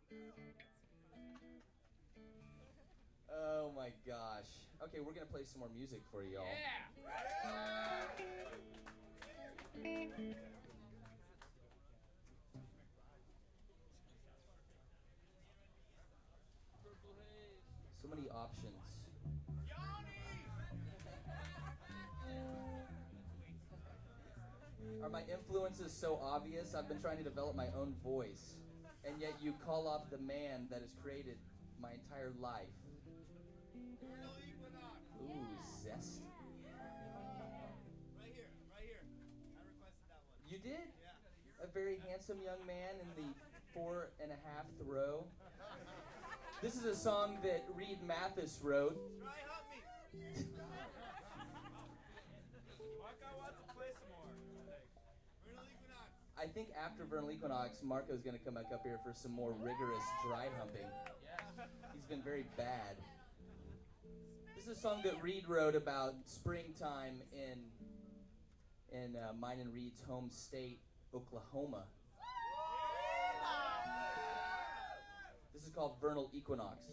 Oh my gosh. Okay, we're gonna play some more music for y'all. Yeah. So many options. Are my influences so obvious? I've been trying to develop my own voice, and yet you call off the man that has created my entire life. Ooh, zest. Right here. I requested that one. You did? Yeah. A very handsome young man in the 4.5th row. This is a song that Reed Mathis wrote. Try help me. Marco wants to play some more. Vernal Equinox. I think after Vernal Equinox, Marco's going to come back up here for some more rigorous dry humping. He's been very bad. This is a song that Reed wrote about springtime in mine and Reed's home state, Oklahoma. This is called Vernal Equinox.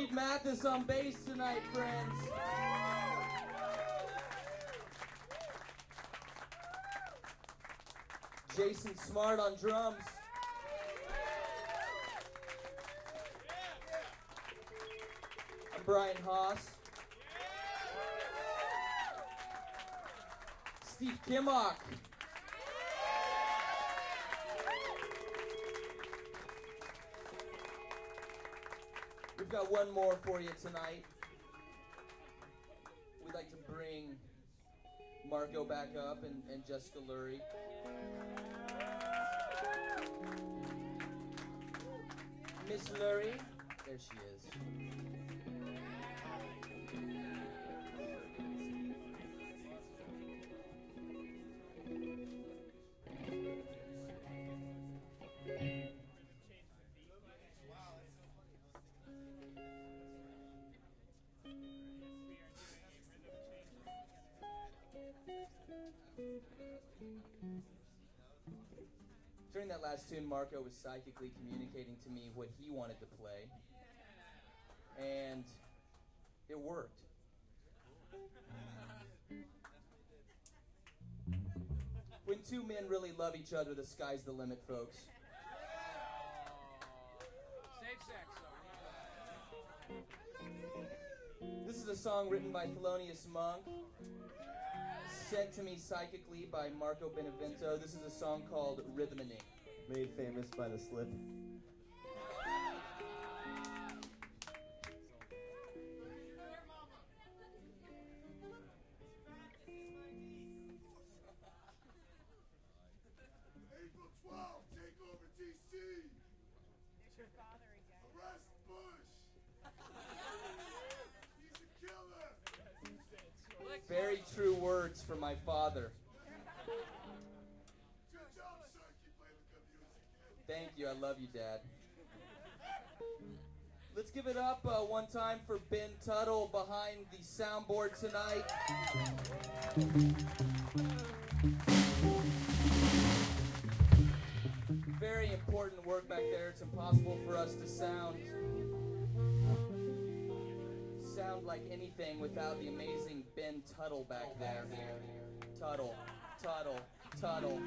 Steve Mathis on bass tonight, friends. Jason Smart on drums. I'm Brian Haas. Steve Kimmock. We've got one more for you tonight. We'd like to bring Marco back up and Jessica Lurie. Miss Lurie, there she is. During that last tune, Marco was psychically communicating to me what he wanted to play, and it worked. When two men really love each other, the sky's the limit, folks. Safe sex. This is a song written by Thelonious Monk, sent to me psychically by Marco Benevento. This is a song called Rhythmony. Made famous by the slip. April 12th, take over DC. There's your father again. Arrest Bush. He's a killer. Very true words from my father. Good job, son. Keep playing the good music. Thank you. I love you, Dad. Let's give it up one time for Ben Tuttle behind the soundboard tonight. Very important work back there. It's impossible for us to sound like anything without the amazing Ben Tuttle back there. Tuttle, Tuttle, Tuttle.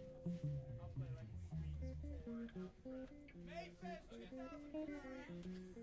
May 5th, 2003.